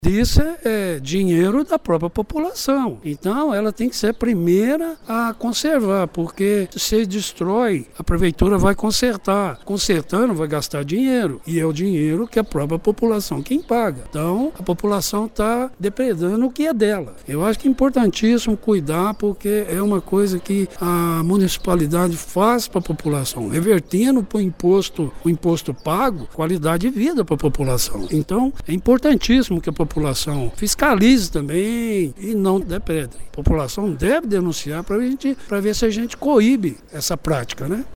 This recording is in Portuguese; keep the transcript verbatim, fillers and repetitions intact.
Isso é, é dinheiro da própria população. Então, ela tem que ser a primeira a conservar, porque se destrói, a prefeitura vai consertar. Consertando, vai gastar dinheiro. E é o dinheiro que a própria população quem paga. Então, a população está depredando o que é dela. Eu acho que é importantíssimo cuidar, porque é uma coisa que a municipalidade faz para a população, revertendo para o imposto, o imposto pago, qualidade de vida para a população. Então, é importantíssimo que a população fiscalize também e não depredre. A população deve denunciar para a gente, para ver se a gente coíbe essa prática, né?